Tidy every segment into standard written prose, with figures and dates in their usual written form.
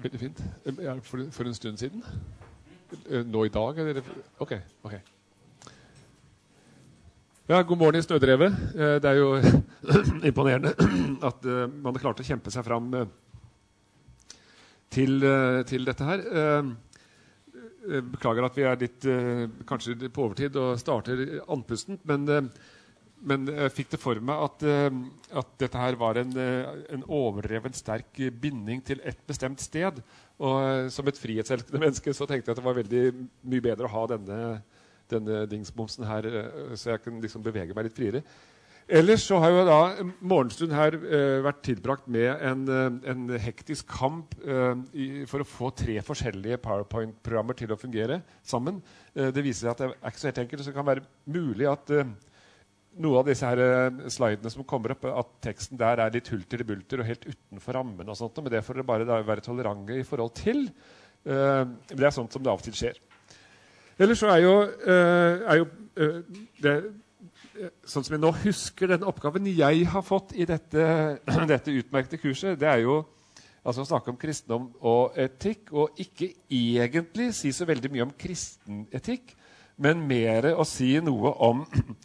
Veldig fint. For en stund siden? Nå i dag? Eller? Ok. Ja, god morgen i Snødrevet. Det er jo imponerende at man har klart å kjempe seg fram til dette her. Beklager at vi er litt kanskje på overtid og starter andpustent, men jeg fikk det for meg at dette her var en overdreven sterk binding til et bestemt sted. Og som et frihetselskende menneske så tenkte jeg at det var veldig mye bedre å ha denne dingsbomsen her, så jeg kunne liksom bevege meg litt friere. Ellers så har jo da morgenstund her vært tilbrakt med en hektisk kamp for å få 3 forskjellige PowerPoint-programmer til å fungere sammen. Det viser seg at det er ikke så helt enkelt, så det kan være mulig at noe av disse her slidene som kommer opp, at teksten der er litt hulter i bulter og helt utenfor rammen og sånt, men det får det bare da være tolerante i forhold til. Det er sånt som det av og til skjer. Ellers så er jo det, sånn som jeg nå husker den oppgaven jeg har fått i dette utmerkte kurset, det er jo altså å snakke om kristendom og etikk, og ikke egentlig si så veldig mye om kristenetikk, men mer å si noe om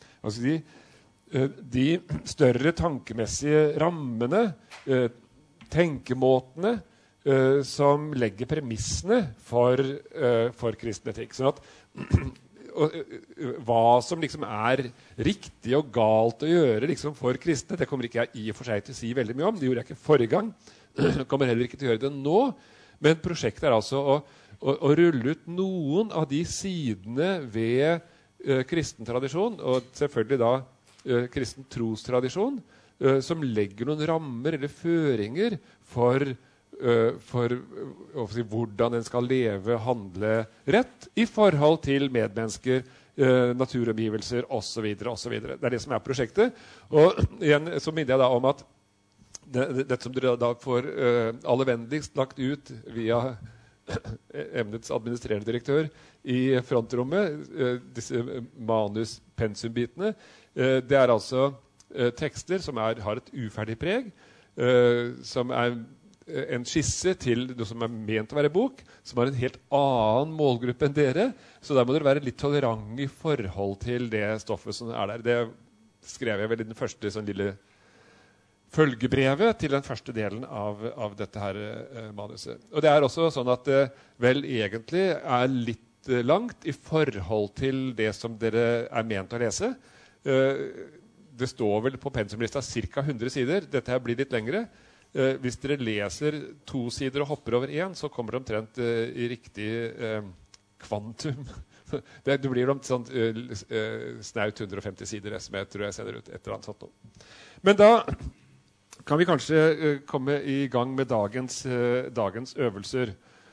de større tankemessige rammene, tenkemåtene, som legger premissene for kristen etikk. Sånn at hva som liksom er riktig og galt å gjøre liksom for kristne, det kommer ikke jeg i og for seg til å si veldig mye om. Det gjorde jeg ikke forrige gang. Jeg kommer heller ikke til å gjøre det nå. Men prosjektet er altså å rulle ut noen av de sidene ved kristen tradisjon, og selvfølgelig da kristen trostradisjon, som legger noen rammer eller føringer for hvordan en skal leve, handle rett i forhold til medmennesker, naturomgivelser osv. Det er det som er prosjektet. Og igjen så minner jeg da om at dette som dere da får aller vennligst lagt ut via emnets administrerende direktør i frontrommet, disse manus-pensumbitene, det er altså tekster som har et uferdig preg, som er en skisse til noe som er ment å være bok, som har en helt annen målgruppe enn dere, så der må dere være litt tolerant i forhold til det stoffet som er der. Det skrev jeg vel i den første sånn lille følgebrevet til den første delen av dette her manuset. Og det er også sånn at det vel egentlig er litt langt i forhold til det som dere er ment å lese. Det står vel på pensumlista ca. 100 sider. Dette her blir litt lengre. Hvis dere leser 2 sider og hopper over 1, så kommer det omtrent i riktig kvantum. Det blir sånn snaut 150 sider, som jeg tror jeg sender ut et eller annet sånt nå. Men da kan vi kanskje komme i gang med dagens øvelser.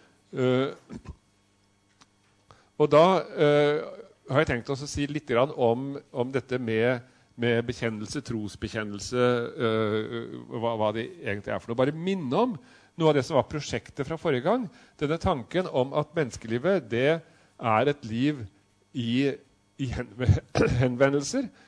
Og da har jeg tenkt oss å si litt grann om dette med bekjennelse, trosbekjennelse, hva det egentlig er for noe. Bare minne om noe av det som var prosjektet fra forrige gang. Denne tanken om at menneskelivet, det er et liv i henvendelser.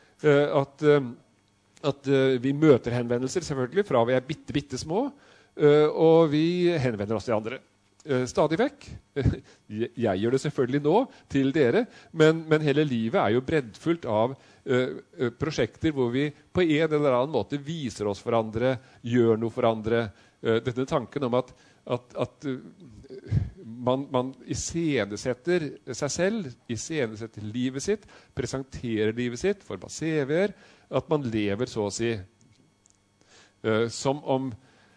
At vi møter henvendelser selvfølgelig fra vi er bitte små, og vi henvender oss til andre. Stadig vekk. Jeg gjør det selvfølgelig nå til dere, men hele livet er jo breddfullt av prosjekter hvor vi på en eller annen måte viser oss for andre, gjør noe for andre. Denne tanken om at man iscenesetter seg selv, iscenesetter livet sitt, presenterer livet sitt for CV-er, at man lever så å si som om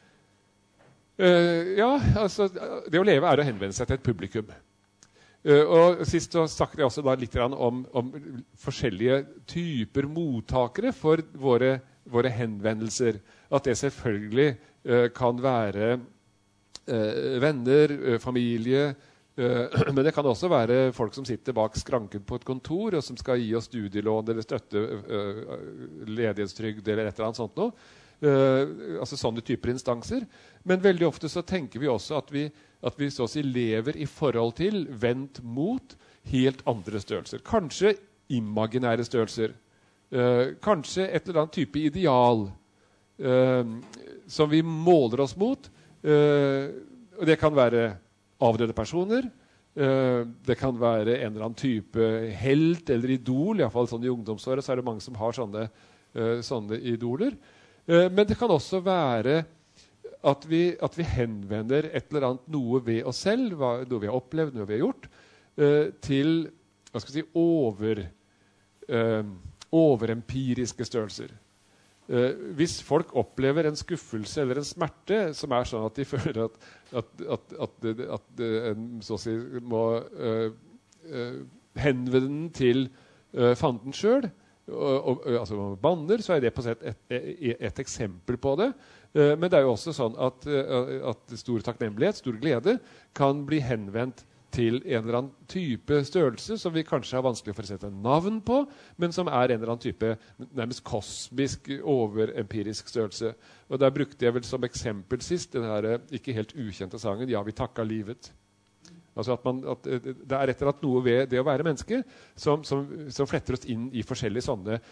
altså, det å leve er å henvende seg til et publikum. Og sist så snakket jeg også da litt om forskjellige typer mottakere for våre henvendelser. At det selvfølgelig kan være venner, familie, men det kan også være folk som sitter bak skranken på et kontor og som skal gi oss studielån eller støtte ledighetstrygd eller et eller annet sånt noe. Altså sånne typer instanser. Men veldig ofte så tenker vi også at vi så å si lever i forhold til, vendt mot helt andre størrelser. Kanskje imaginære størrelser. Kanskje et eller annet type ideal som vi måler oss mot. Og det kan være avdøde personer. Det kan være en eller annen type helt eller idol. I hvert fall sånn i ungdomsåret så er det mange som har sånne idoler. Men det kan også være at vi henvender et eller annet noe ved oss selv, noe vi har opplevd, noe vi har gjort, til hva skal jeg si, overempiriske størrelser. Hvis folk opplever en skuffelse eller en smerte som er sånn at de føler at en så å si må henvende den til fanden selv, altså banner, så er det på sett et eksempel på det. Men det er jo også sånn at stor takknemlighet, stor glede, kan bli henvendt til en eller annen type størrelse som vi kanskje har vanskelig for å sette navn på, men som er en eller annen type nærmest kosmisk, overempirisk størrelse. Og der brukte jeg vel som eksempel sist den her ikke helt ukjente sangen «Ja, vi takka livet». Altså at det er et eller annet noe ved det å være menneske som fletter oss inn i forskjellige sånne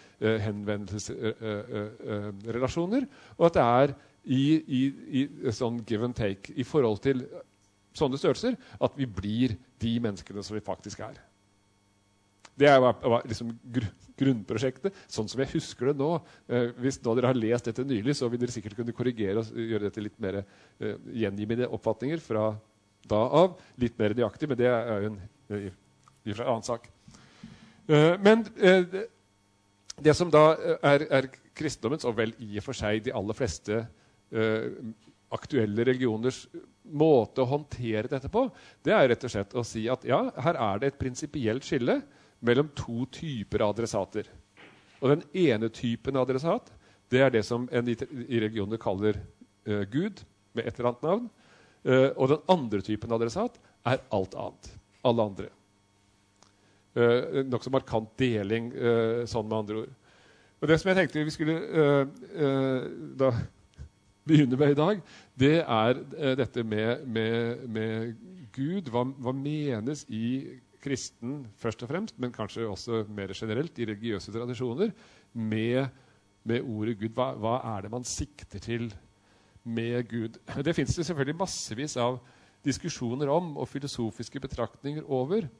henvendelsesrelasjoner, og at det er i sånn give and take i forhold til sånne størrelser, at vi blir de menneskene som vi faktisk er. Det var liksom grunnprosjektet, sånn som jeg husker det nå. Hvis nå dere har lest dette nylig, så vil dere sikkert kunne korrigere og gjøre dette litt mer gjengivende oppfatninger fra da av. Litt mer nøyaktig, men det er jo en annen sak. Men det som da er kristendommens, og vel i og for seg de aller fleste aktuelle religioners måte å håndtere dette på, det er rett og slett å si at ja, her er det et prinsipielt skille mellom to typer adressater. Og den ene typen adressat, det er det som en i religioner kaller Gud, med et eller annet navn. Og den andre typen adressat er alt annet. Alle andre. Nok så markant deling, sånn med andre ord. Og det som jeg tenkte vi skulle da begynne med i dag, det er dette med Gud. Hva menes i kristen først og fremst, men kanskje også mer generelt i religiøse tradisjoner, med ordet Gud. Hva er det man sikter til med Gud? Det finnes det selvfølgelig massevis av diskusjoner om, og filosofiske betraktninger over.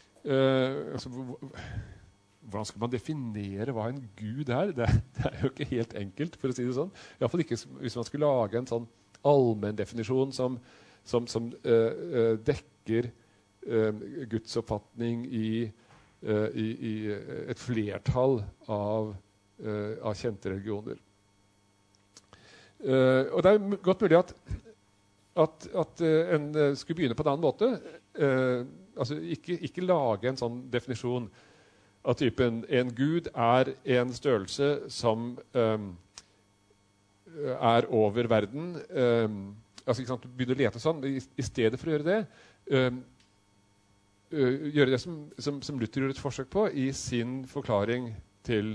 Hvordan skal man definere hva en Gud er? Det er jo ikke helt enkelt, for å si det sånn. I hvert fall ikke hvis man skulle lage en sånn allmenn definisjon som dekker Guds oppfatning i et flertall av kjente religioner. Og det er godt mulig at en skulle begynne på en annen måte. Altså ikke lage en sånn definisjon av typen en Gud er en størrelse som er over verden. Altså ikke sant, du begynner å lete sånn. I stedet for å gjøre det, gjøre det som Luther gjorde et forsøk på i sin forklaring til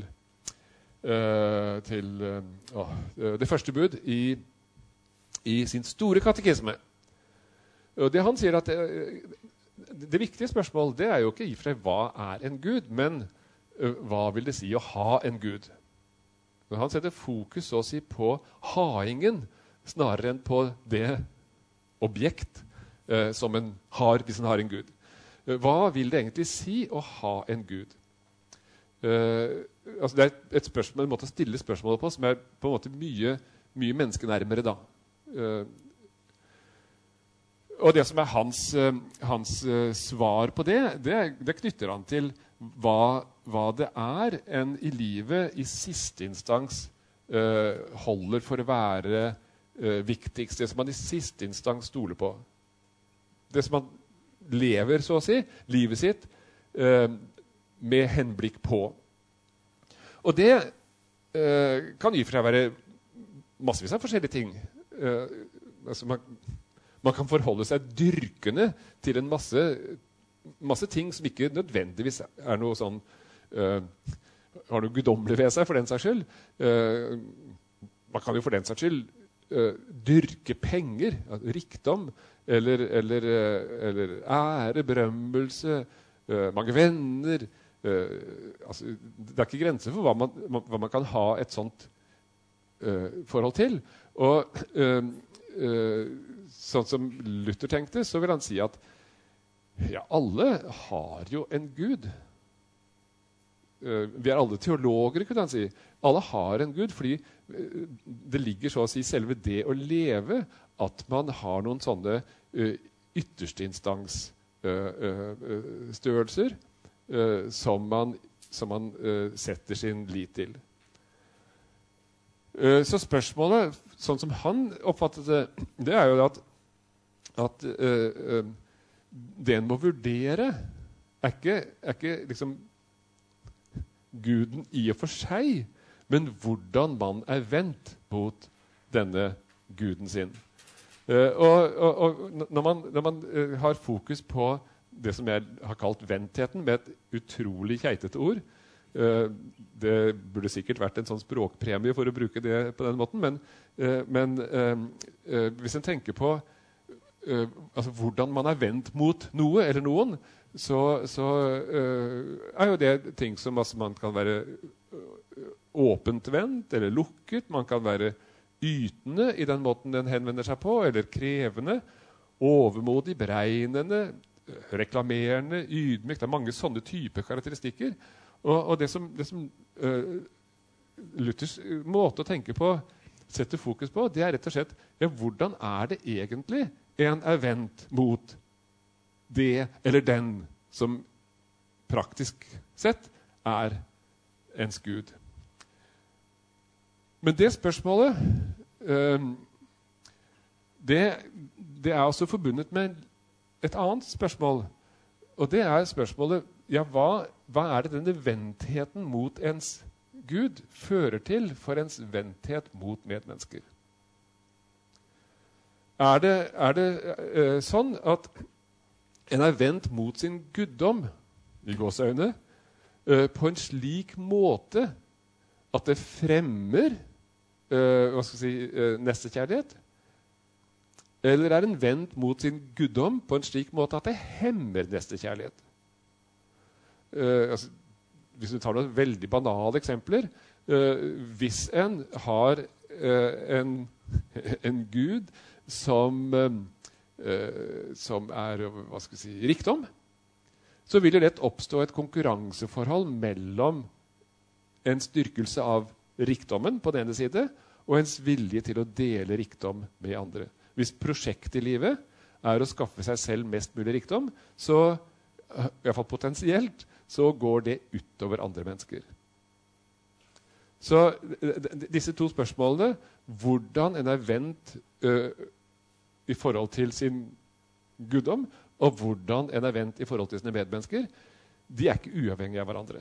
det første bud i sin store katekisme. Og det han sier at det viktige spørsmål, det er jo ikke i og for seg hva er en Gud, men hva vil det si å ha en Gud? Men han setter fokus så å si på haingen, snarere enn på det objekt som en har hvis en har en Gud. Hva vil det egentlig si å ha en Gud? Altså det er et spørsmål, en måte å stille spørsmålet på, som er på en måte mye menneskenærmere da. Og det som er hans svar på det knytter han til hva det er en i livet i siste instans holder for å være viktigst. Det som man i siste instans stoler på. Det som man lever, så å si, livet sitt med henblikk på. Og det kan i og for seg være massevis av forskjellige ting. Altså man kan forholde seg dyrkende til en masse ting som ikke nødvendigvis er noe sånn har noe guddommelig ved seg for den saks skyld. Man kan jo for den saks skyld dyrke penger, rikdom, eller ære, berømmelse, mange venner. Altså, det er ikke grenser for hva man kan ha et sånt forhold til. Og sånn som Luther tenkte, så vil han si at ja, alle har jo en Gud. Vi alle teologer, kunne han si. Alle har en Gud, fordi det ligger så å si selve det å leve at man har noen sånne ytterste instans størrelser som man setter sin lit til. Så spørsmålet, sånn som han oppfattet det, det er jo at det en må vurdere er ikke liksom Guden i og for seg, men hvordan man er vendt mot denne Guden sin. Og når man har fokus på det som jeg har kalt vendtheten, med et utrolig keitete ord, det burde sikkert vært en sånn språkpremie for å bruke det på den måten, men hvis en tenker på altså hvordan man er vendt mot noe eller noen, så er jo det ting som altså, man kan være åpent vendt eller lukket, man kan være ytende i den måten den henvender seg på, eller krevende, overmodig, beregnende, reklamerende, ydmyk. Det er mange sånne typer karakteristikker. Og det som Luthers måte å tenke på, setter fokus på, det er rett og slett ja, hvordan er det egentlig en er vendt mot det eller den som praktisk sett er ens Gud. Men det spørsmålet det er også forbundet med et annet spørsmål, og det er spørsmålet ja, hva er det denne vendtheten mot ens Gud fører til for ens vendthet mot medmennesker? Er det sånn at en er vendt mot sin guddom i gåseøyne på en slik måte at det fremmer nestekjærlighet? Eller er en vendt mot sin guddom på en slik måte at det hemmer nestekjærlighet? Hvis du tar noen veldig banale eksempler, hvis en har en gud som er hva skal jeg si, rikdom, så vil det lett oppstå et konkurranseforhold mellom en styrkelse av rikdommen på den ene side og ens vilje til å dele rikdom med andre. Hvis prosjektet i livet er å skaffe seg selv mest mulig rikdom, så i hvert fall potensielt så går det utover andre mennesker. Så disse to spørsmålene, hvordan en er vendt i forhold til sin guddom, og hvordan en er vendt i forhold til sine medmennesker, de er ikke uavhengige av hverandre.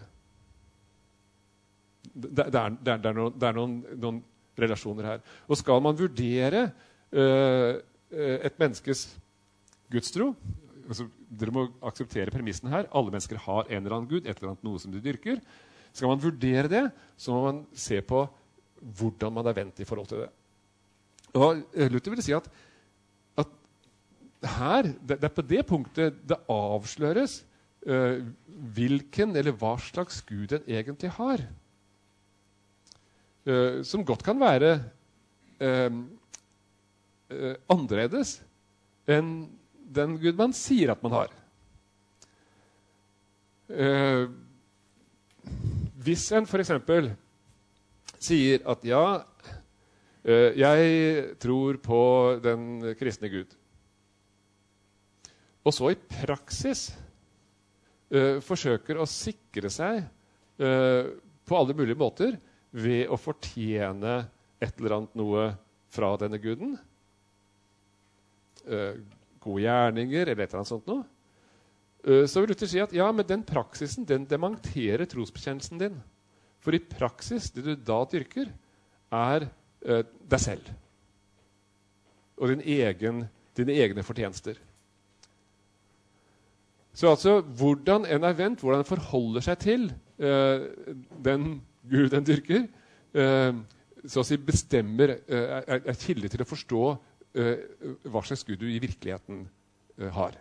Det er noen relasjoner her. Og skal man vurdere et menneskes gudstro, altså, dere må akseptere premissen her, alle mennesker har en eller annen gud, et eller annet noe som de dyrker. Skal man vurdere det, så må man se på hvordan man er vendt i forhold til det. Og Luther vil si at her, det er på det punktet det avsløres hvilken eller hva slags Gud en egentlig har. Som godt kan være annerledes enn den Gud man sier at man har. Hvis en for eksempel sier at ja, jeg tror på den kristne Gud, og så i praksis forsøker å sikre seg på alle mulige måter ved å fortjene et eller annet noe fra denne guden, gode gjerninger eller et eller annet sånt noe, så vil Luther si at ja, men den praksisen, den dementerer trosbekjennelsen din. For i praksis, det du da dyrker, er deg selv. Og dine egne fortjenester. Så altså, hvordan en er vendt, hvordan en forholder seg til den Gud en dyrker, så å si bestemmer, er kilde til å forstå hva slags Gud du i virkeligheten har.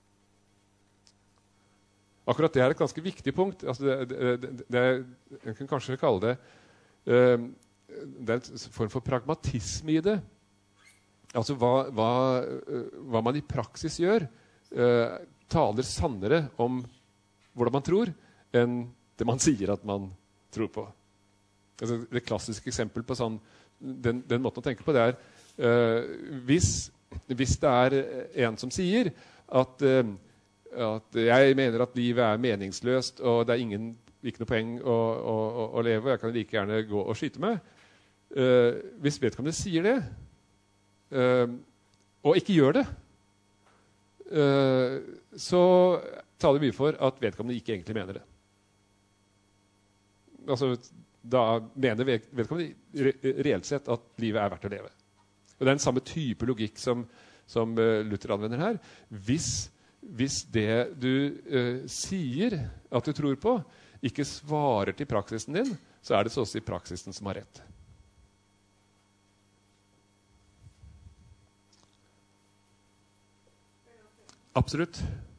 Akkurat det er et ganske viktig punkt. Altså en kan kanskje kalle det det er en form for pragmatisme i det. Altså hva man i praksis gjør, taler sannere om hvordan man tror, enn det man sier at man tror på. Altså, det klassiske eksempel på sånn, den måten å tenke på, det er hvis det er en som sier at jeg mener at livet er meningsløst, og det er ikke noe poeng å leve, og jeg kan like gjerne gå og skyte meg. Hvis vedkommende sier det, og ikke gjør det, så taler mye for at vedkommende ikke egentlig mener det. Altså, da mener vedkommende reelt sett at livet er verdt å leve. Og det er den samme type logikk som Luther anvender her. Hvis det du sier at du tror på, ikke svarer til praksisen din, så er det så å si praksisen som har rett. Absolutt.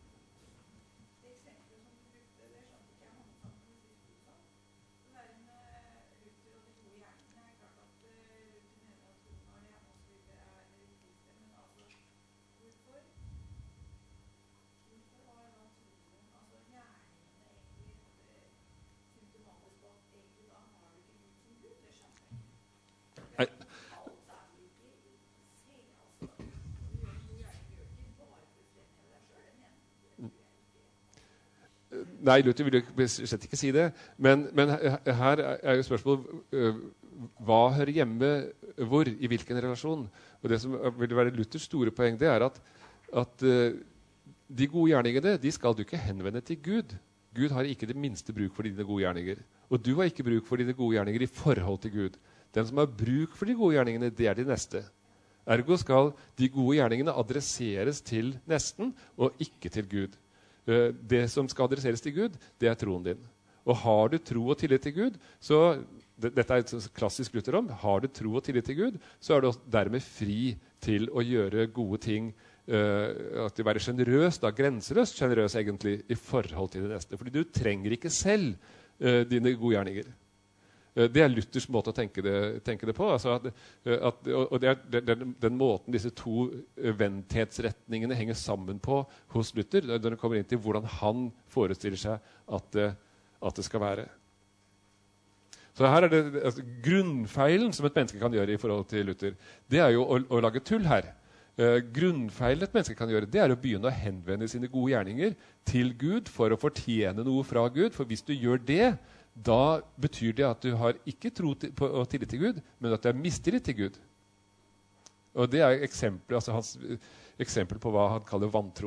Nei, Luther vil jo slett ikke si det, men her er jo spørsmålet hva hører hjemme hvor, i hvilken relasjon. Og det som vil være Luthers store poeng, det er at de gode gjerningene, de skal du ikke henvende til Gud. Gud har ikke det minste bruk for dine gode gjerninger. Og du har ikke bruk for dine gode gjerninger i forhold til Gud. Den som har bruk for de gode gjerningene, det er de neste. Ergo skal de gode gjerningene adresseres til nesten, og ikke til Gud. Det som skal adresseres til Gud, det er troen din. Og har du tro og tillit til Gud, så dette er et klassisk Luther om, har du tro og tillit til Gud, så er du dermed fri til å gjøre gode ting, at du være generøs, da grenseløst generøs egentlig, i forhold til det neste. Fordi du trenger ikke selv dine gode gjerninger. Det er Luthers måte å tenke det på. Altså og det er den måten disse to vendthetsretningene henger sammen på hos Luther, når det kommer inn til hvordan han forestiller seg at det skal være. Så her er det grunnfeilen som et menneske kan gjøre i forhold til Luther. Det er jo å lage tull her. Grunnfeilen et menneske kan gjøre, det er å begynne å henvende sine gode gjerninger til Gud for å fortjene noe fra Gud. For hvis du gjør det, da betyr det at du har ikke tro på og tillit til Gud, men at du har mistillit til Gud. Og det er hans eksempel på hva han kaller vantro.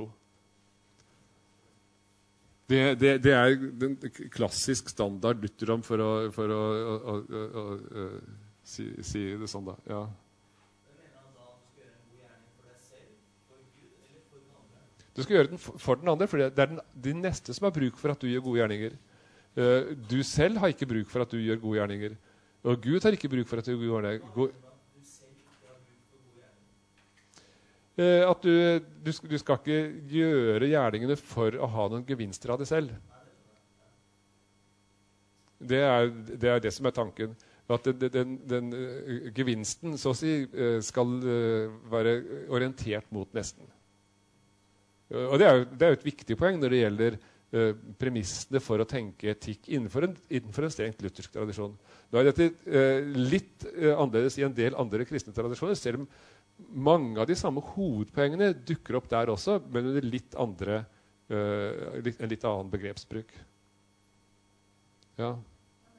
Det er den klassisk standard Lutherom for å si det sånn da. Ja. Du skal gjøre den for den andre, for det er de neste som har bruk for at du gjør gode gjerninger. Du selv har ikke bruk for at du gjør gode gjerninger. Og Gud har ikke bruk for at du gjør gode gjerninger. At du skal ikke gjøre gjerningene for å ha noen gevinster av det selv. Det er det som er tanken. At den gevinsten, så å si, skal være orientert mot nesten. Og det er jo et viktig poeng når det gjelder premissene for å tenke etikk innenfor en strengt luthersk tradisjon. Nå er dette litt annerledes i en del andre kristne tradisjoner, selv om mange av de samme hovedpoengene dukker opp der også, men under en litt annen begrepsbruk. Ja.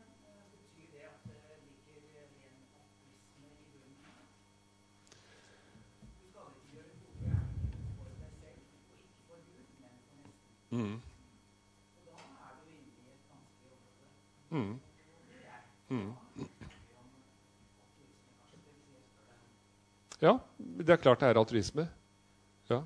Ja, det er klart det er altruisme. Ja.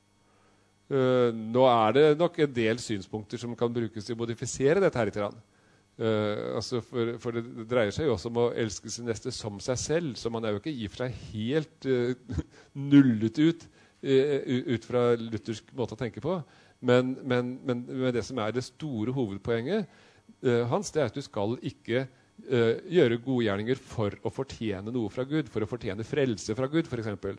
Nå er det nok en del synspunkter som kan brukes til å modifisere dette her litt. For det dreier seg jo også om å elske sin neste som seg selv, så man er jo ikke i for seg helt nullet ut fra luthersk måte å tenke på. Men det som er det store hovedpoenget hans, det er at du skal ikke gjøre gode gjerninger for å fortjene noe fra Gud, for å fortjene frelse fra Gud, for eksempel.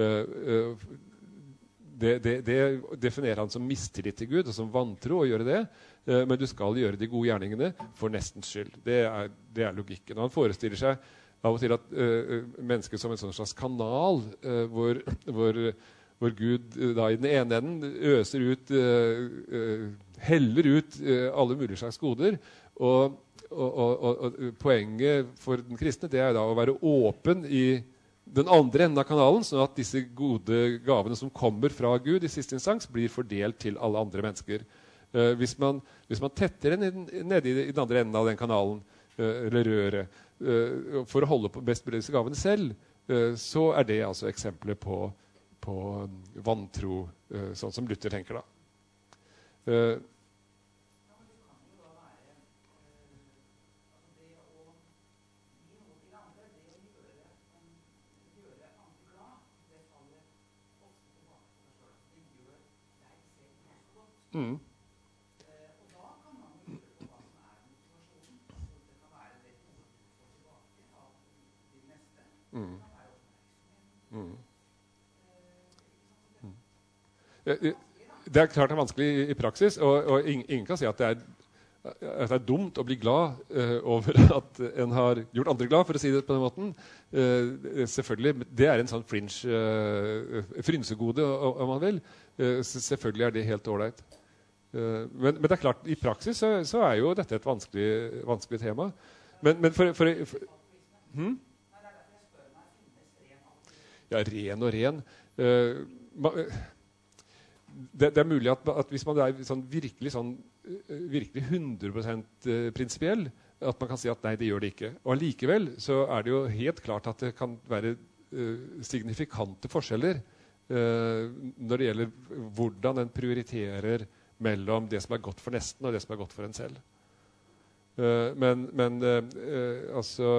Det definerer han som mistillit til Gud og som vantro å gjøre det, men du skal gjøre de gode gjerningene for nestens skyld. Det er logikken. Og han forestiller seg av og til at mennesket som en sånn slags kanal hvor Gud da i den ene enden øser ut, heller ut alle mulige slags goder, og poenget for den kristne det er da å være åpen i den andre enden av kanalen, sånn at disse gode gavene som kommer fra Gud i siste instans, blir fordelt til alle andre mennesker. Hvis man tetter nede i den andre enden av den kanalen, eller røret, for å holde på best mulig disse gavene selv, så er det altså eksempler på vantro, sånn som Luther tenker da. Det er klart det er vanskelig i praksis, og ingen kan si at det er dumt å bli glad over at en har gjort andre glad, for å si det på den måten. Selvfølgelig, det er en sånn frynsegode, om man vil. Selvfølgelig er det helt ålreit. Men det er klart, i praksis så er jo dette et vanskelig tema. Men Ja, ren og ren. Det er mulig at hvis man er sånn virkelig 100% prinsipiell, at man kan si at nei, det gjør det ikke. Og allikevel så er det jo helt klart at det kan være signifikante forskjeller når det gjelder hvordan en prioriterer mellom det som er godt for nesten og det som er godt for en selv. Altså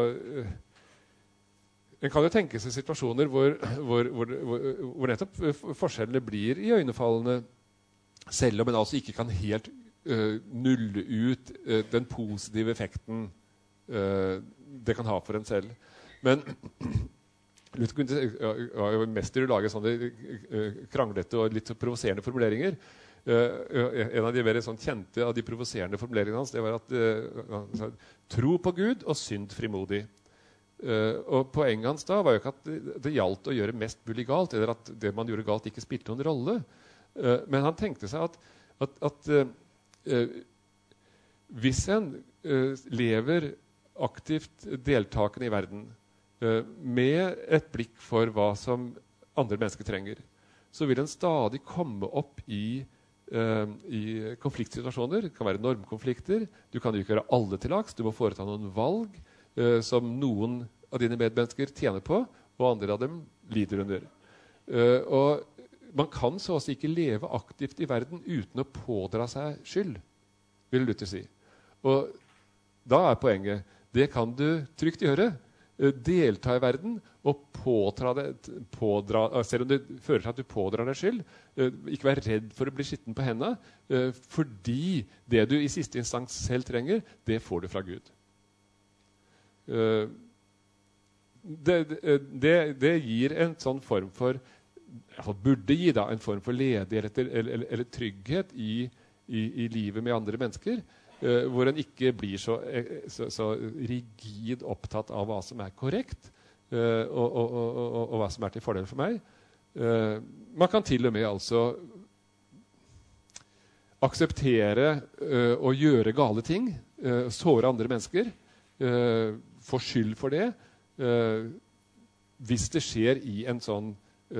en kan jo tenke seg situasjoner hvor nettopp forskjellene blir iøynefallende, selv om en altså ikke kan helt nulle ut den positive effekten det kan ha for en selv. Men Luther var jo mester i å lage sånne kranglete og litt provoserende formuleringer. En av de mer sånn kjente av de provoserende formuleringene hans, det var at tro på Gud og synd frimodig. Og poenget hans da var jo ikke at det gjaldt å gjøre mest mulig galt, eller at det man gjorde galt ikke spilte noen rolle. Men han tenkte seg at hvis en lever aktivt deltakende i verden med et blikk for hva som andre mennesker trenger, så vil en stadig komme opp i konfliktsituasjoner. Det kan være normkonflikter. Du kan jo ikke gjøre alle til laks. Du må foreta noen valg som noen av dine medmennesker tjener på, og andre av dem lider under. Og man kan så å si ikke leve aktivt i verden uten å pådra seg skyld, vil Luther si. Og da er poenget, det kan du trygt gjøre. Delta i verden og selv om det fører til at du pådrar deg skyld, ikke være redd for å bli skitten på hendene, fordi det du i siste instans selv trenger, det får du fra Gud. Det gir en sånn form for, burde gi da, en form for ledighet eller trygghet i livet med andre mennesker, hvor en ikke blir så rigid opptatt av hva som er korrekt, og hva som er til fordel for meg. Man kan til og med altså akseptere å gjøre gale ting, såre andre mennesker, få skyld for det, hvis det skjer i en sånn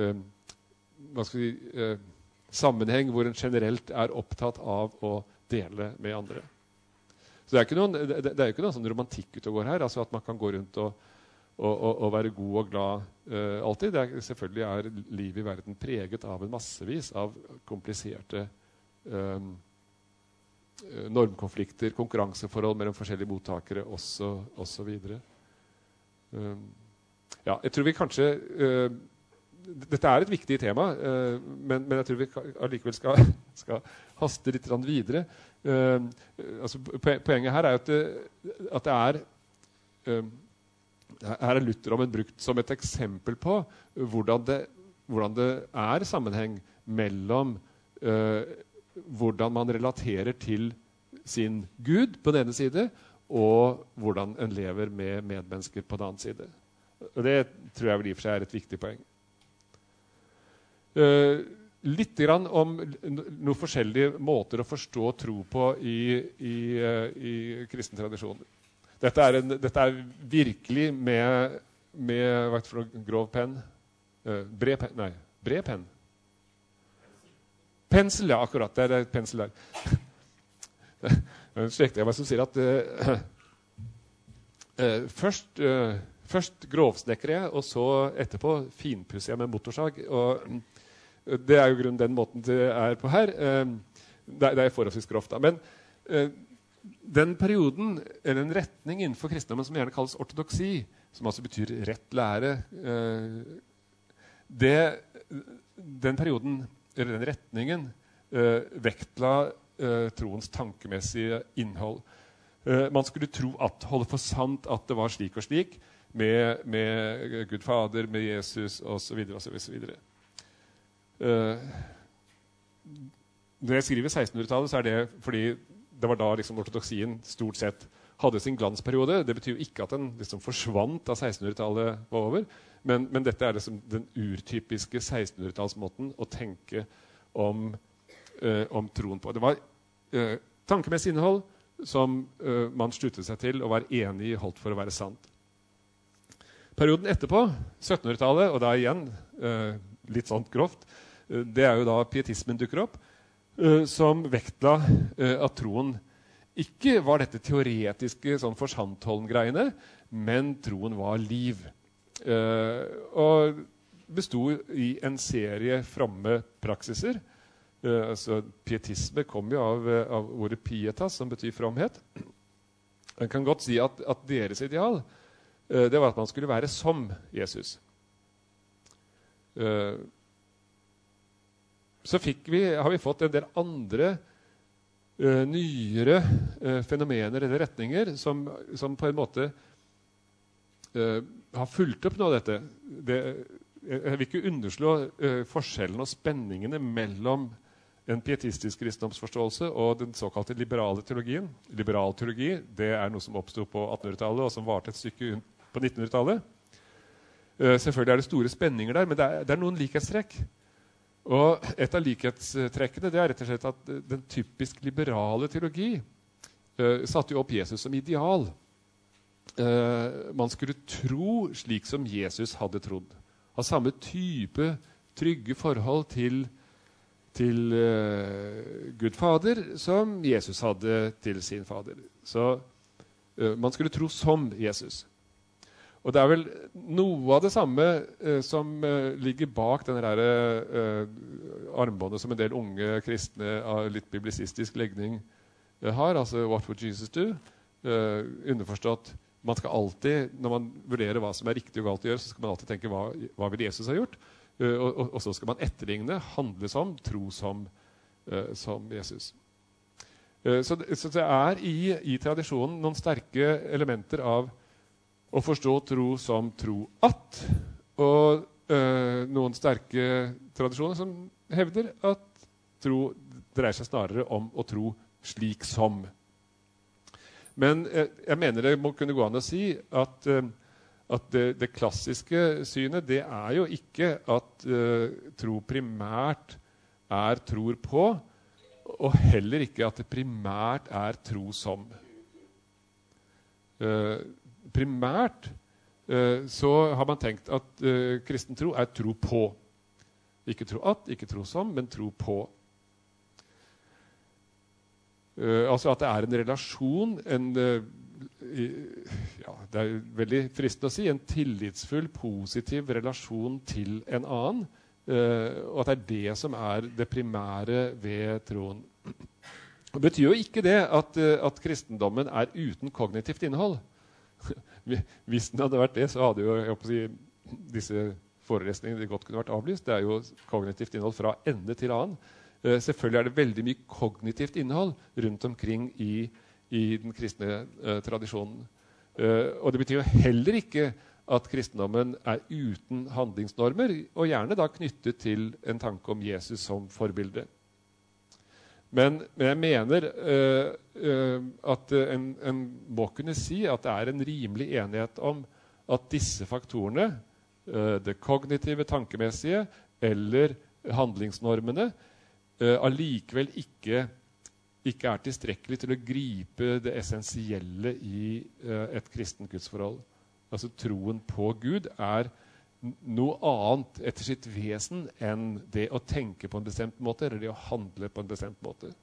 sammenheng hvor en generelt er opptatt av å dele med andre. Så det er jo ikke noen sånn romantikk ute og går her, altså at man kan gå rundt og være god og glad alltid. Selvfølgelig er livet i verden preget av en massevis av kompliserte normkonflikter, konkurranseforhold mellom forskjellige mottakere og så videre. Ja, jeg tror vi kanskje dette er et viktig tema, men jeg tror vi allikevel skal haste litt videre. Altså, poenget her er at det er her Lutherdommen brukt som et eksempel på hvordan det sammenheng mellom hvordan man relaterer til sin Gud på den ene side, og hvordan en lever med medmennesker på den andre side. Og det tror jeg vel I og for seg et viktig poeng. Litt grann om noen forskjellige måter å forstå tro på i kristen tradisjon. Dette virkelig med hva for noe grov penn? Bred penn? Pensel, ja, akkurat. Det et pensel der. Slekter jeg meg som sier at først grovsnekker jeg, og så etterpå finpusser jeg med motorsag. Og det jo grunnen den måten det på her. Det forholdsvis grovt da. Men den perioden, eller en retning innenfor kristendommen som gjerne kalles ortodoksi, som altså betyr rett lære, den perioden, eller den retningen, vektla troens tankemessige innhold. Man skulle tro holde for sant at det var slik og slik, med Gud Fader, med Jesus, og så videre, og så videre. Når jeg skriver 1600-tallet, så det fordi det var da liksom ortodoksien stort sett hadde sin glansperiode. Det betyr jo ikke at den liksom forsvant da 1600-tallet var over, men dette liksom den urtypiske 1600-tallsmåten å tenke om troen på. Det var tankemessig innhold som man sluttet seg til og var enig I holdt for å være sant. Perioden etterpå, 1700-tallet, og da igjen litt sånt grovt, det jo da pietismen dukker opp, som vektla at troen ikke var dette teoretiske sånn forsantholden-greiene, men troen var liv. Og bestod I en serie fromme praksiser. Altså, pietisme kom jo av ordet pietas, som betyr fromhet. Man kan godt si at deres ideal, det var at man skulle være som Jesus. Så har vi fått en del andre nyere fenomener eller retninger som på en måte har fulgt opp noe av dette. Jeg vil ikke underslå forskjellen og spenningene mellom en pietistisk kristendomsforståelse og den såkalte liberale teologien. Liberal teologi, det noe som oppstod på 1800-tallet og som varte et stykke på 1900-tallet. Selvfølgelig det store spenninger der, men det noen likhetstrekk. Og et av likhetstrekkene det rett og slett at den typisk liberale teologi satte jo opp Jesus som ideal. Man skulle tro slik som Jesus hadde trodd. Ha samme type trygge forhold til Gud Fader som Jesus hadde til sin Fader. Så man skulle tro som Jesus. Og det vel noe av det samme som ligger bak denne armbåndet som en del unge kristne av litt biblicistisk legning har, altså «What would Jesus do?» underforstått, man skal alltid, når man vurderer hva som riktig og galt å gjøre, så skal man alltid tenke hva vil Jesus ha gjort? Og så skal man etterligne, handle som, tro som Jesus. Så det I tradisjonen noen sterke elementer av å forstå tro som tro at, og noen sterke tradisjoner som hevder at tro dreier seg snarere om å tro slik som. Men jeg mener det må kunne gå an å si at det klassiske synet, det jo ikke at tro primært tror på, og heller ikke at det primært tro som. Primært så har man tenkt at kristen tro tro på. Ikke tro at, ikke tro som, men tro på. Altså at det en relasjon, det veldig fristende å si, en tillitsfull, positiv relasjon til en annen, og at det som det primære ved troen. Det betyr jo ikke det at kristendommen uten kognitivt innhold. Hvis den hadde vært det, så hadde jo jeg håper å si, disse forelesningene godt kunne vært avlyst. Det jo kognitivt innhold fra ende til annen. Selvfølgelig det veldig mye kognitivt innhold rundt omkring i den kristne tradisjonen. Og det betyr jo heller ikke at kristendommen uten handlingsnormer, og gjerne da knyttet til en tanke om Jesus som forbilde. Men jeg mener at en må kunne si at det en rimelig enighet om at disse faktorene, det kognitive, tankemessige eller handlingsnormene, allikevel ikke tilstrekkelig til å gripe det essensielle i et kristent gudsforhold. Altså troen på Gud noe annet etter sitt vesen enn det å tenke på en bestemt måte, eller det å handle på en bestemt måte.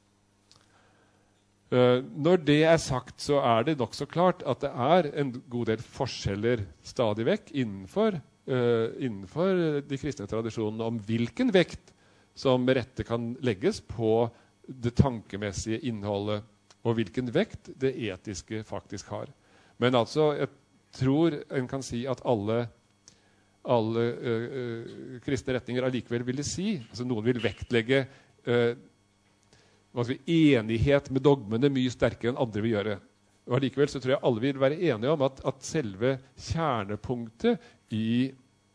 Når det sagt, så det nok så klart at det en god del forskjeller stadig vekk innenfor de kristne tradisjonene om hvilken vekt som med rette kan legges på det tankemessige innholdet, og hvilken vekt det etiske faktisk har. Men altså, jeg tror en kan si at alle kristne retninger allikevel ville si, altså noen vil vektlegge enighet med dogmene mye sterkere enn andre vil gjøre. Og allikevel så tror jeg alle vil være enige om at selve kjernepunktet i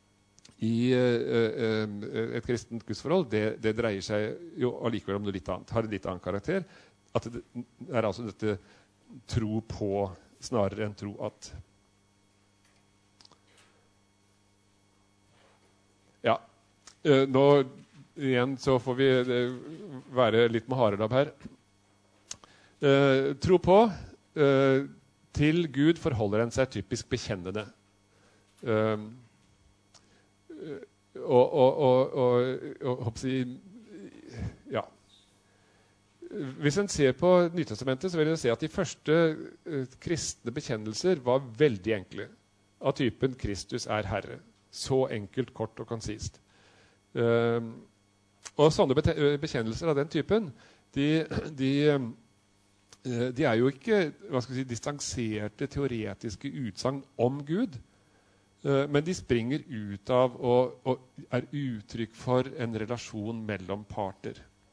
et kristent gudsforhold, det dreier seg jo allikevel om noe litt annet, har en litt annen karakter. At det altså dette tro på snarere enn tro at. Ja, nå igjen så får vi være litt med harelabb her. Tro på, til Gud forholder en seg typisk bekjennende. Ja. Hvis en ser på Nytestamentet, så vil jeg se at de første kristne bekjennelser var veldig enkle. Av typen Kristus Herre. Så enkelt, kort og konsist. Og sånne bekjennelser av den typen, de jo ikke, hva skal vi si, distanserte teoretiske utsagn om Gud, men de springer ut av og uttrykk for en relasjon mellom parter.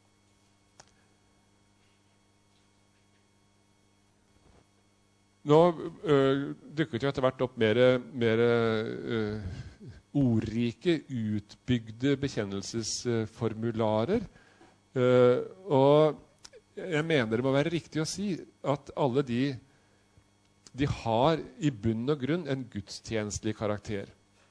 Nå dukket jo etter hvert opp mer ordrike, utbygde bekjennelsesformularer. Og jeg mener det må være riktig å si at alle de har i bunn og grunn en gudstjenestelig karakter.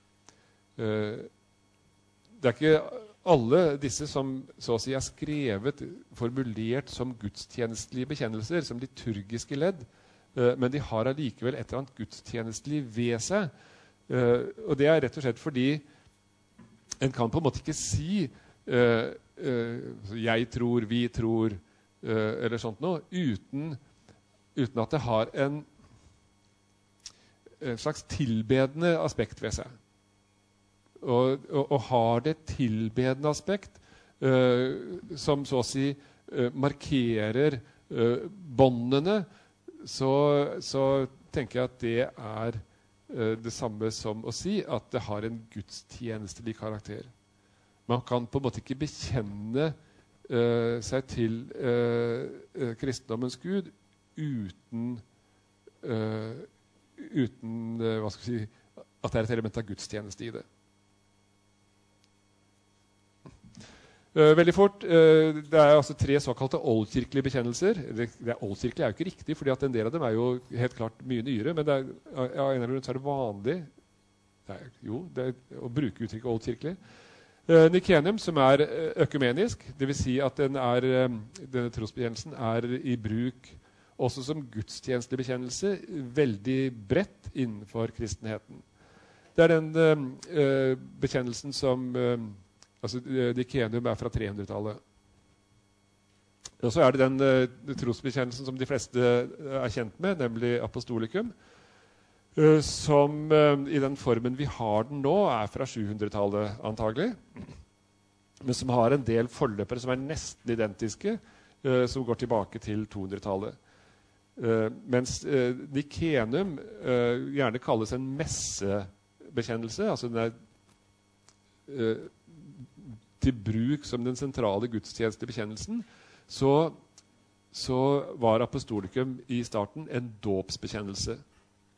Det ikke alle disse som så å si skrevet, formulert som gudstjenestelige bekjennelser, som liturgiske ledd, men de har allikevel et eller annet gudstjenestelig ved seg. Og det rett og slett fordi en kan på en måte ikke si jeg tror, vi tror, eller sånt noe, uten at det har en slags tilbedende aspekt ved seg. Og har det tilbedende aspekt som så å si markerer båndene, så tenker jeg at det det samme som å si at det har en gudstjenestelig karakter. Man kan på en måte ikke bekjenne seg til kristendommens Gud uten hva skal vi si, at det et element av gudstjeneste i det. Veldig fort, det altså 3 såkalte oldkirkelige bekjennelser. Oldkirkelig jo ikke riktig, fordi at en del av dem jo helt klart mye nyere, men en eller annen grunn så det vanlig å bruke uttrykket oldkirkelig. Nikenium, som økumenisk, det vil si at denne trosbekjennelsen i bruk også som gudstjenestelig bekjennelse, veldig bredt innenfor kristenheten. Det den bekjennelsen som Nikenium fra 300-tallet. Og så det den trosbekjennelsen som de fleste kjent med, nemlig apostolikum, som i den formen vi har den nå, fra 700-tallet antagelig, men som har en del forløpere som nesten identiske, som går tilbake til 200-tallet. Mens Nikenium gjerne kalles en messebekjennelse, altså den til bruk som den sentrale gudstjenestebekjennelsen, så var apostolikum i starten en dåpsbekjennelse.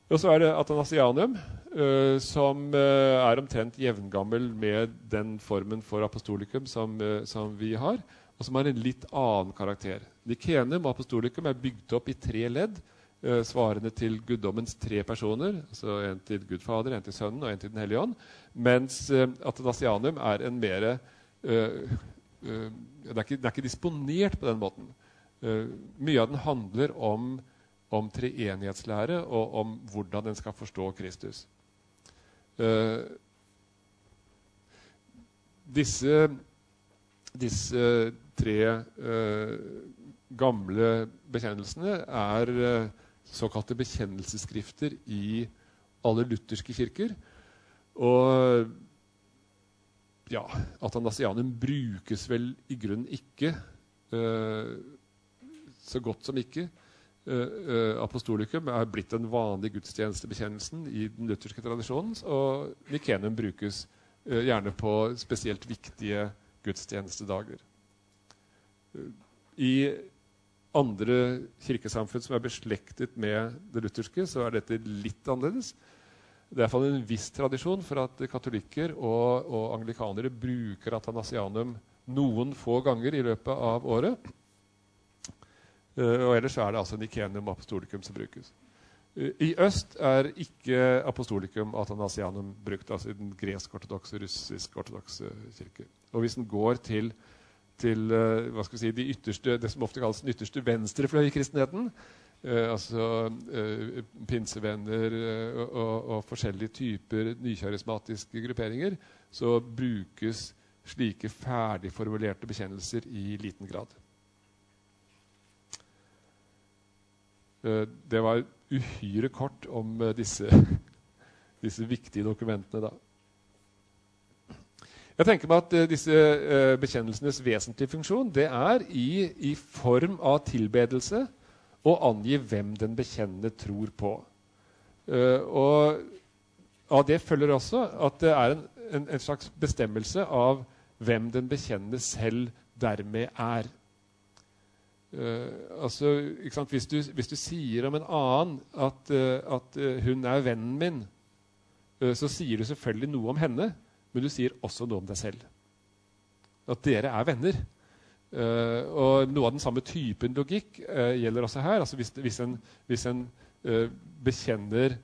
Og så det Athanasianum, som er omtrent jevngammel med den formen for apostolikum som vi har, og som har en litt annen karakter. Nikenum og apostolikum bygd opp i 3 ledd, svarende til guddommens 3 personer, altså en til Gud Fader, en til Sønnen og en til Den Hellige Ånd, mens Athanasianum en mer det ikke disponert på den måten. Mye av den handler om treenighetslære og om hvordan den skal forstå Kristus. Disse 3 gamle bekjennelsene såkalte bekjennelsesskrifter i alle lutherske kirker. Og ja, Athanasianum brukes vel i grunnen ikke så godt som ikke. Apostolikum blitt den vanlige gudstjenestebekjennelsen i den lutherske tradisjonen, og Nikenum brukes gjerne på spesielt viktige gudstjenestedager. I andre kirkesamfunn som beslektet med det lutherske, så dette litt annerledes. Det I hvert fall en viss tradisjon for at katolikker og anglikanere bruker Athanasianum noen få ganger I løpet av året. Og ellers det altså Nikenum og apostolikum som brukes. I øst ikke apostolikum og Athanasianum brukt, altså I den gresk-ortodokse, russisk-ortodokse kirke. Og hvis den går til hva skal vi si, det som ofte kalles den ytterste venstrefløy I kristenheten, altså pinsevenner og forskjellige typer nykarismatiske grupperinger, så brukes slike ferdigformulerte bekjennelser I liten grad. Det var uhyre kort om disse viktige dokumentene da. Jeg tenker meg at disse bekjennelsenes vesentlige funksjon, det I form av tilbedelse å angi hvem den bekjennende tror på. Og av det følger også at det en slags bestemmelse av hvem den bekjennende selv dermed altså, ikke sant? Hvis du sier om en annen at hun vennen min, så sier du selvfølgelig noe om henne, men du sier også noe om deg selv. At dere venner. Og noe av den samme typen logikk gjelder også her. Altså hvis en bekjenner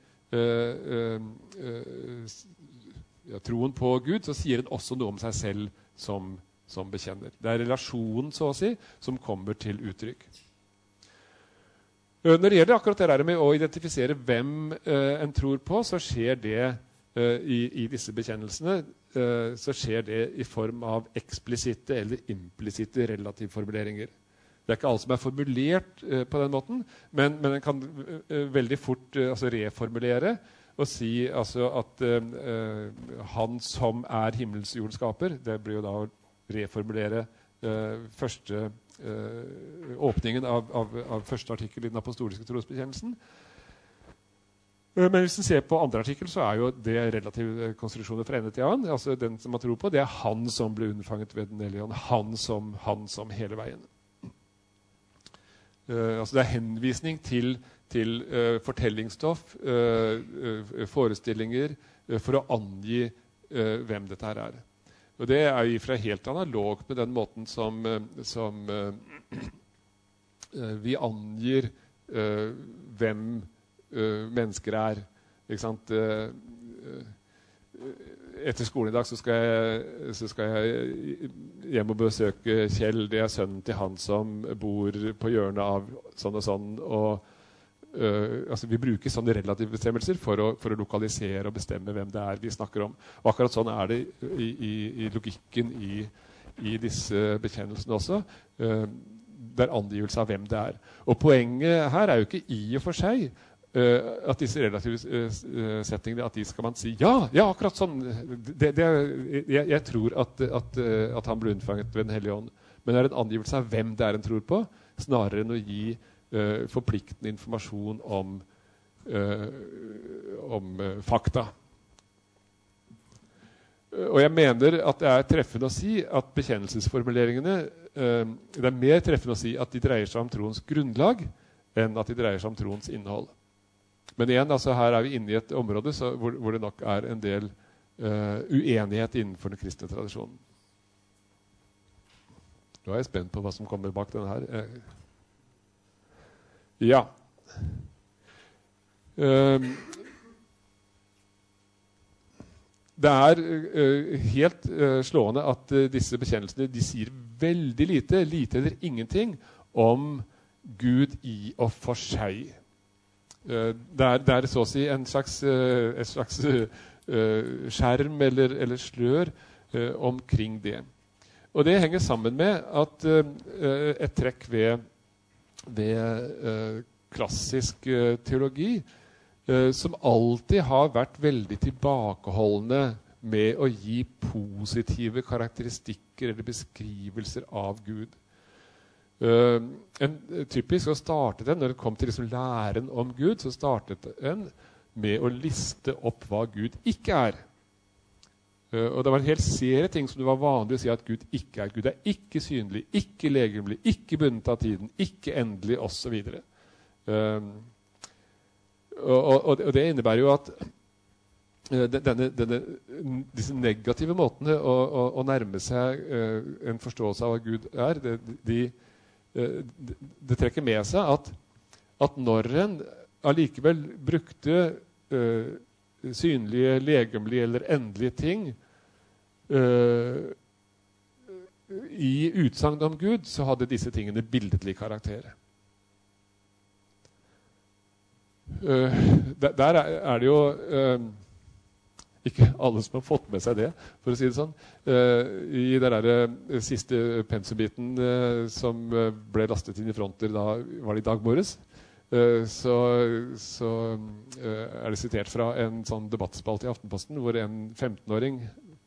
troen på Gud, så sier en også noe om seg selv som bekjenner. Det relasjonen, så å si, som kommer til uttrykk. Når det gjelder akkurat det med å identifisere hvem en tror på, så skjer det I disse bekjennelsene, så skjer det I form av eksplisitte eller implisitte relativformuleringer. Det ikke alt som formulert på den måten, men en kan veldig fort reformulere og si at han som himmels jordskaper, det blir jo da å reformulere første åpningen av første artikkel I den apostoliske trosbekjennelsen. Men hvis en ser på andre artikkel, så jo det relative konstruksjoner fra ende til annen. Altså den som man tror på, det han som ble unnfanget ved den hellige ånd. Han som hele veien. Altså det henvisning til fortellingsstoff, forestillinger, for å angi hvem dette her Og det jo fra helt analogt med den måten som vi angir hvem mennesker ikke sant? Etter skolen I dag så skal jeg hjem og besøke Kjell, det sønnen til han som bor på hjørnet av sånn og sånn, og altså vi bruker sånne relative bestemmelser for å lokalisere og bestemme hvem det vi snakker om. Og akkurat sånn det I logikken I disse bekjennelsene også. Det angivelse av hvem det Og poenget her jo ikke I og for seg at disse relative settingene, at de skal man si, ja, akkurat sånn. Jeg tror at han ble unnfanget ved den hellige ånd. Men det en angivelse av hvem det en tror på, snarere enn å gi forpliktende informasjon om fakta. Og jeg mener at det treffende å si at bekjennelsesformuleringene det mer treffende å si at de dreier seg om troens grunnlag enn at de dreier seg om troens innhold. Men igjen, altså, her vi inne i et område hvor det nok en del uenighet innenfor den kristne tradisjonen. Nå jeg spent på hva som kommer bak denne her. Ja. Det helt slående at disse bekjennelsene de sier veldig lite eller ingenting om Gud i og for seg. Det så å si et slags skjerm eller slør omkring det. Og det henger sammen med at et trekk ved klassisk teologi som alltid har vært veldig tilbakeholdende med å gi positive karakteristikker eller beskrivelser av Gud. Typisk så startet den, når det kom til liksom læren om Gud, så startet den med å liste opp hva Gud ikke og det var en hel serie ting som det var vanlig å si at Gud ikke Gud ikke synlig, ikke legemlig, ikke bundet av tiden, ikke endelig, og så videre. Og det innebærer jo at disse negative måtene å nærme seg en forståelse av hva Gud det trekker med seg at når en allikevel brukte synlige, legemlige eller endelige ting i utsagn om Gud, så hadde disse tingene billedlig karakter. Der det jo ikke alle som har fått med seg det, for å si det sånn. I den der siste pensumbiten som ble lastet inn i fronter, da var det i dag morges, så det sitert fra en sånn debattspalte i Aftenposten, hvor en 15-åring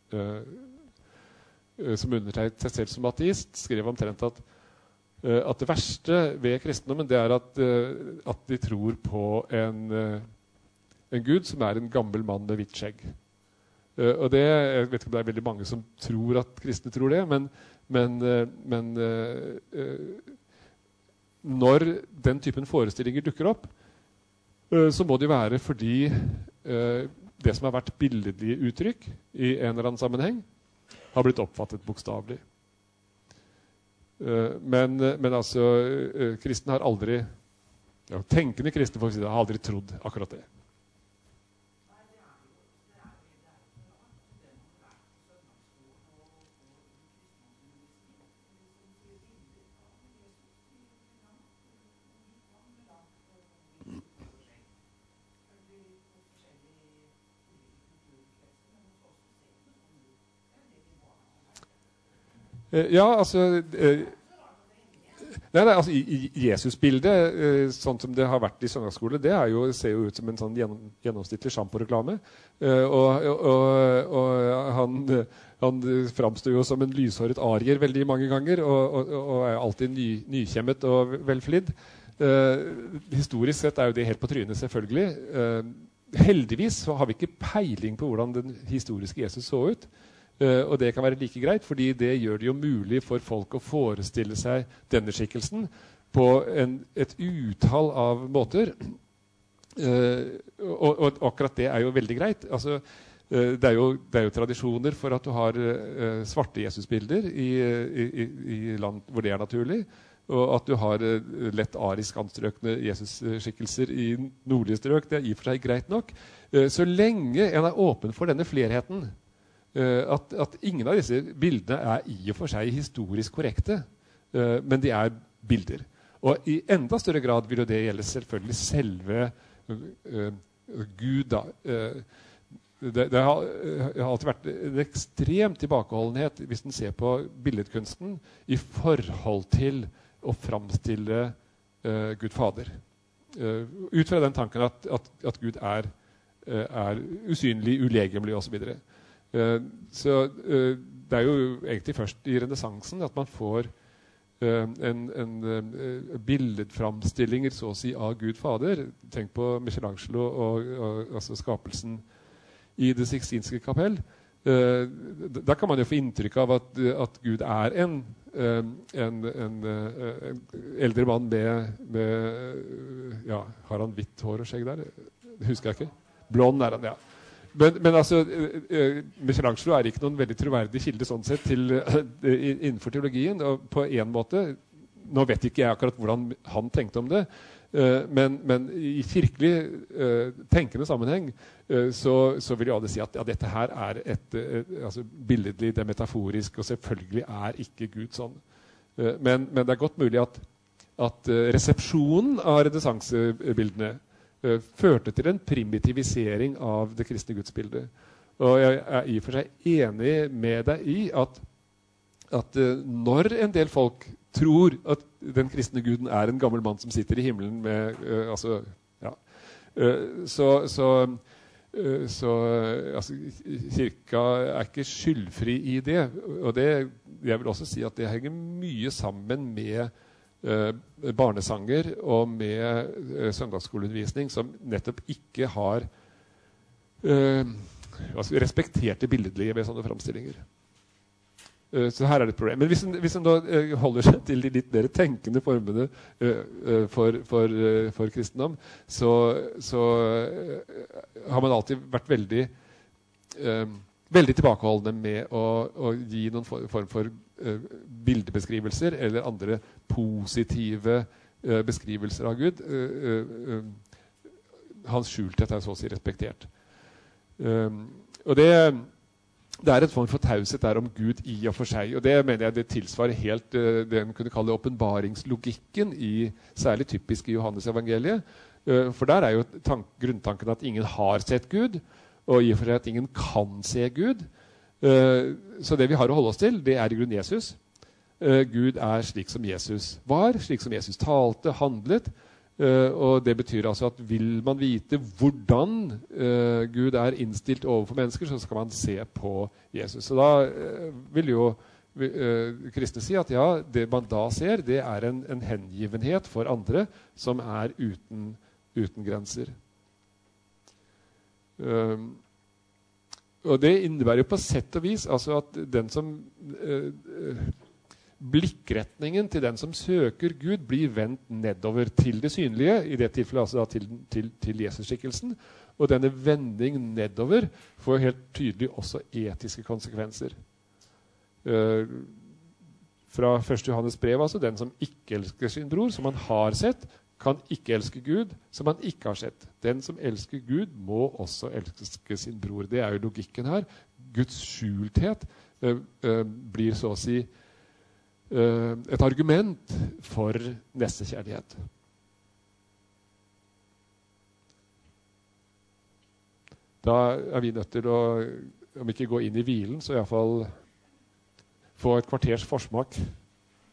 som undertegnet seg selv som ateist, skrev omtrent at det verste ved kristendommen det at de tror på en Gud som en gammel mann med hvitt skjegg. Og det, jeg vet ikke om det veldig mange som tror at kristne tror det, men når den typen forestillinger dukker opp, så må det være fordi det som har vært billedlige uttrykk i en eller annen sammenheng, har blitt oppfattet bokstavelig. Men altså, kristne har aldri, tenkende kristne folk har aldri trodd akkurat det. Ja, altså altså Jesus-bildet, sånn som det har vært i søndagsskole, det ser jo ut som en sånn gjennomsnittlig sjampo-reklame. Og han framstår jo som en lyshåret arier veldig mange ganger, og alltid nykjemmet og velflidd. Historisk sett jo det helt på trynet, selvfølgelig. Heldigvis så har vi ikke peiling på hvordan den historiske Jesus så ut. Og det kan være like greit, fordi det gjør det jo mulig for folk å forestille seg denne skikkelsen på et utall av måter. Og akkurat det jo veldig greit. Altså, det er jo tradisjoner for at du har svarte Jesusbilder i land hvor det naturlig, og at du har lett arisk anstrøkne Jesus-skikkelser i nordlige strøk. Det i og for seg greit nok. Så lenge en åpen for denne flerheten, at ingen av disse bildene i og for seg historisk korrekte, men de bilder. Og i enda større grad vil jo det gjelde selvfølgelig selve Gud. Det har alltid vært en ekstrem tilbakeholdenhet hvis en ser på billedkunsten i forhold til å framstille Gud Fader. Ut fra den tanken at Gud usynlig, ulegemlig og så videre. Så det jo egentlig først i renessansen at man får billedframstillinger så å si av Gud Fader. Tenk på Michelangelo og altså skapelsen i det Sixtinske kapell. Da kan man jo få inntrykk av at Gud en eldre mann med har han hvitt hår og skjegg der? Det husker jeg ikke. Blond han, ja. Men altså, Michelangelo ikke noen veldig troverdig kilde sånn sett innenfor teologien. Og på en måte, nå vet ikke jeg akkurat hvordan han tenkte om det, men i kirkelig tenkende sammenheng så vil jeg alle si at ja, dette her et altså billedlig, det metaforisk, og selvfølgelig ikke Gud sånn. Men det godt mulig at resepsjonen av renessansebildene førte til en primitivisering av det kristne gudsbildet. Og jeg i og for seg enig med deg i at når en del folk tror at den kristne guden en gammel mann som sitter i himmelen med altså, kirka ikke skyldfri i det. Og jeg vil også si at det henger mye sammen med barnesanger og med søndagsskoleundervisning som nettopp ikke har respektert det billedlige ved sånne framstillinger. Så her det et problem. Men hvis en da holder seg til de litt mer tenkende formene for kristendom, så har man alltid vært veldig tilbakeholdende med å gi noen form for bildebeskrivelser eller andre positive beskrivelser av Gud. Hans skjulthet så å si respektert. Og det en form for taushet der om Gud i og for seg, og det mener jeg det tilsvarer helt det en kunne kalle åpenbaringslogikken særlig typisk i Johannes evangeliet, for der jo grunntanken at ingen har sett Gud, og i og for seg at ingen kan se Gud. Så det vi har å holde oss til, det i grunn Jesus. Gud slik som Jesus var, slik som Jesus talte, handlet, og det betyr altså at vil man vite hvordan Gud innstilt overfor mennesker, så skal man se på Jesus. Så da vil jo kristne si at ja, det man da ser, det en hengivenhet for andre som uten grenser. Og det innebærer jo på sett og vis altså at den som blikkretningen til den som søker Gud blir vendt nedover til det synlige, i det tilfellet altså til Jesus-skikkelsen, og denne vending nedover får helt tydelig også etiske konsekvenser. Fra 1. Johannes brev, altså den som ikke elsker sin bror, som han har sett, kan ikke elske Gud, som han ikke har sett. Den som elsker Gud, må også elske sin bror. Det jo logikken her. Guds skjulthet blir så å si et argument for nestekjærlighet. Da vi nødt til å, om ikke gå inn i hvilen, så i hvert fall få et kvarters forsmak